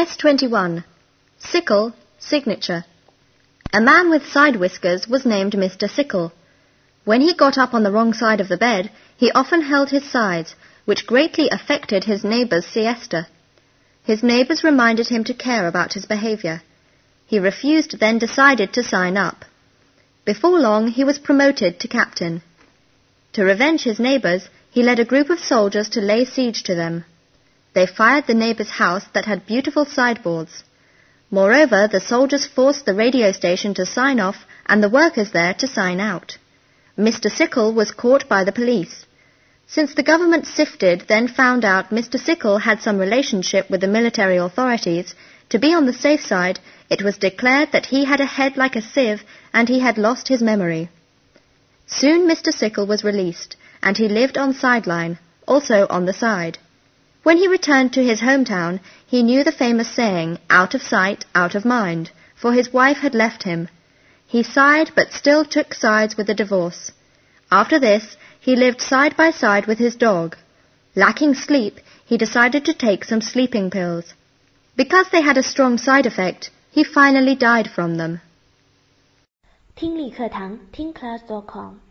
S21. Sickle, signature. A man with side whiskers was named Mr. Sickle. When he got up on the wrong side of the bed, he often held his sides, which greatly affected his neighbours' siesta. His neighbours reminded him to care about his behaviour. He refused, then decided to sign up. Before long, he was promoted to captain. To revenge his neighbours, he led a group of soldiers to lay siege to them. They fired the neighbour's house that had beautiful sideboards. Moreover, the soldiers forced the radio station to sign off and the workers there to sign out. Mr. Sickle was caught by the police. Since the government sifted, then found out Mr. Sickle had some relationship with the military authorities, to be on the safe side, it was declared that he had a head like a sieve and he had lost his memory. Soon Mr. Sickle was released, and he lived on sideline, also on the side. When he returned to his hometown, he knew the famous saying, out of sight, out of mind, for his wife had left him. He sighed, but still took sides with the divorce. After this, he lived side by side with his dog. Lacking sleep, he decided to take some sleeping pills. Because they had a strong side effect, he finally died from them. 听力课堂听class.com